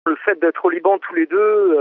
Le fait d'être au Liban tous les deux,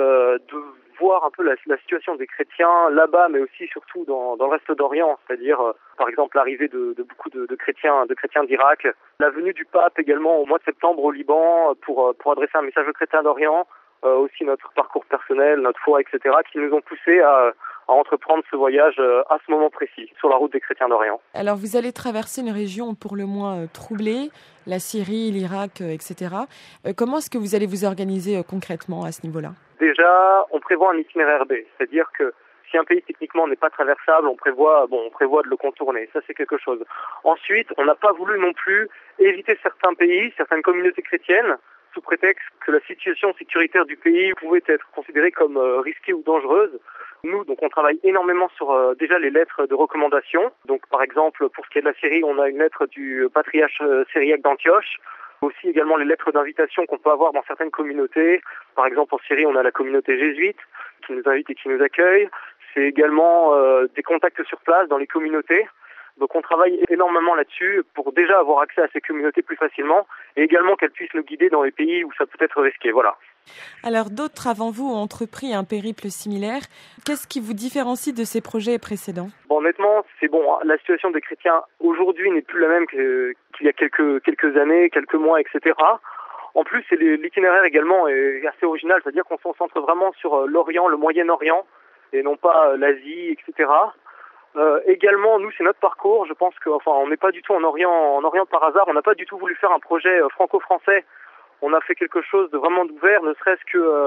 de voir un peu la situation des chrétiens là-bas, mais aussi surtout dans le reste d'Orient, c'est-à-dire par exemple l'arrivée de beaucoup de chrétiens d'Irak, la venue du pape également au mois de septembre au Liban pour adresser un message aux chrétiens d'Orient, aussi notre parcours personnel, notre foi, etc., qui nous ont poussés à entreprendre ce voyage à ce moment précis, sur la route des chrétiens d'Orient. Alors vous allez traverser une région pour le moins troublée, la Syrie, l'Irak, etc. Comment est-ce que vous allez vous organiser concrètement à ce niveau-là ? Déjà, on prévoit un itinéraire B, c'est-à-dire que si un pays techniquement n'est pas traversable, on prévoit de le contourner. Ça, c'est quelque chose. Ensuite, on n'a pas voulu non plus éviter certains pays, certaines communautés chrétiennes, sous prétexte que la situation sécuritaire du pays pouvait être considérée comme risquée ou dangereuse. Nous, donc, on travaille énormément sur déjà les lettres de recommandation. Donc, par exemple, pour ce qui est de la Syrie, on a une lettre du patriarche syriaque d'Antioche. Aussi également les lettres d'invitation qu'on peut avoir dans certaines communautés. Par exemple, en Syrie, on a la communauté jésuite qui nous invite et qui nous accueille. C'est également des contacts sur place dans les communautés. Donc on travaille énormément là-dessus pour déjà avoir accès à ces communautés plus facilement et également qu'elles puissent nous guider dans les pays où ça peut être risqué. Voilà. Alors d'autres avant vous ont entrepris un périple similaire. Qu'est-ce qui vous différencie de ces projets précédents ? Bon, honnêtement, c'est bon. La situation des chrétiens aujourd'hui n'est plus la même qu'il y a quelques années, quelques mois, etc. En plus, l'itinéraire également est assez original, c'est-à-dire qu'on se concentre vraiment sur l'Orient, le Moyen-Orient, et non pas l'Asie, etc. Également, nous, c'est notre parcours. Je pense on n'est pas du tout en Orient par hasard. On n'a pas du tout voulu faire un projet franco-français. On a fait quelque chose de vraiment ouvert, ne serait-ce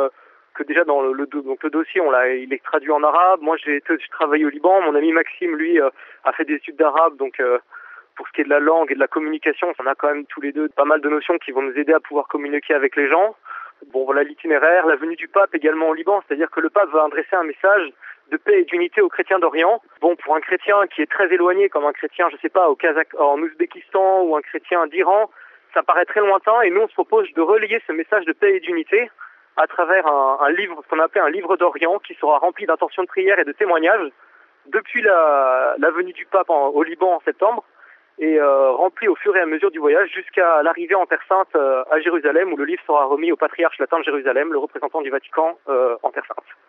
que déjà dans le dossier, il est traduit en arabe. Moi, j'ai travaillé au Liban. Mon ami Maxime, lui, a fait des études d'arabe, donc pour ce qui est de la langue et de la communication, on a quand même tous les deux pas mal de notions qui vont nous aider à pouvoir communiquer avec les gens. Bon, voilà l'itinéraire, la venue du pape également au Liban, c'est-à-dire que le pape va adresser un message de paix et d'unité aux chrétiens d'Orient. Bon, pour un chrétien qui est très éloigné, comme un chrétien, je sais pas, en Ouzbékistan ou un chrétien d'Iran, ça paraît très lointain et nous, on se propose de relayer ce message de paix et d'unité à travers un livre, ce qu'on appelle un livre d'Orient, qui sera rempli d'intentions de prière et de témoignages depuis la venue du pape au Liban en septembre et rempli au fur et à mesure du voyage jusqu'à l'arrivée en Terre Sainte à Jérusalem où le livre sera remis au patriarche latin de Jérusalem, le représentant du Vatican en Terre Sainte.